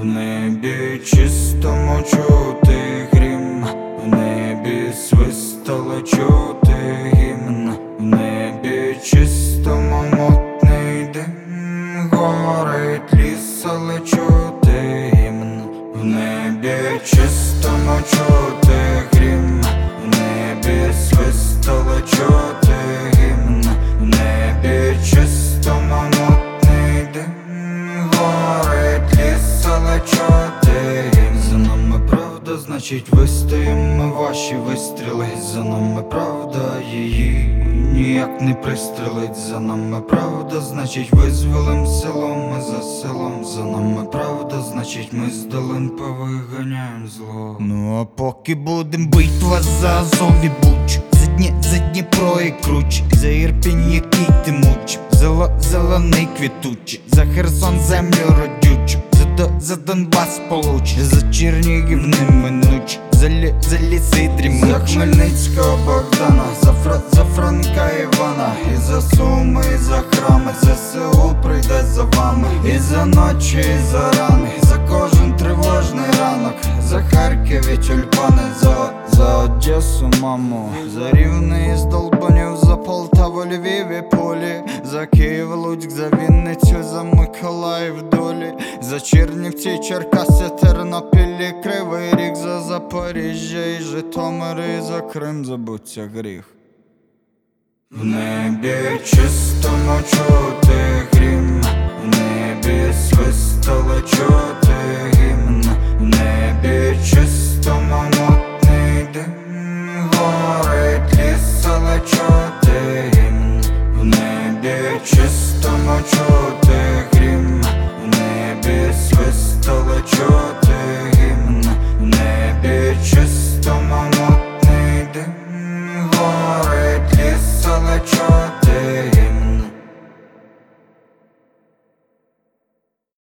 небі чистому чути грім, в небі свистало чути гімн, в небі чистому мутний дим, горить ліс, але чути гімн, в небі чистому чути грім, в небі свистало чути гімн, в небі чистому мутний дим, горить ліс, але чути гімн. За нами правда, значить вистоїмо ваші вистріли. За нами правда, її ніяк не пристрелить. За нами правда, значить визволим село ми за селом. За нами правда, значить ми з долин повиганяєм зло. Ну а поки будем битва за Азов і Буч, за Дніпро і Круч, за Ірпінь, який ти муч, зелений квітучий, за Херсон землю родючу, за Донбас получ, за Чернігів неминуч, за ліси дрімучі, за Хмельницького Богдана, за Франка Івана, і за Суми, і за храми, ЗСУ прийде за вами, і за ночі, і за рани, за кожен тривожний ранок, за Харків і тюльпани, за Одесу, маму, за Рівне із Долбанів, за Полтаву, Львів і Полі, за Київ, Луцьк, за Вінницю, за Миколаїв, долі, за Чернівці, Черкаси, Тернопіль і Кривий Ріг, за Запоріжжя і Житомир, і за Крим забуться гріх. В небі чистому чути грім, в небі свистало чути гімн, в небі чистому мутний дим, горить ліс, але чути гімн, в небі чистому чути грім, в небі свистало чути гімн, в небі чистому мутний дим, горить ліс, але чути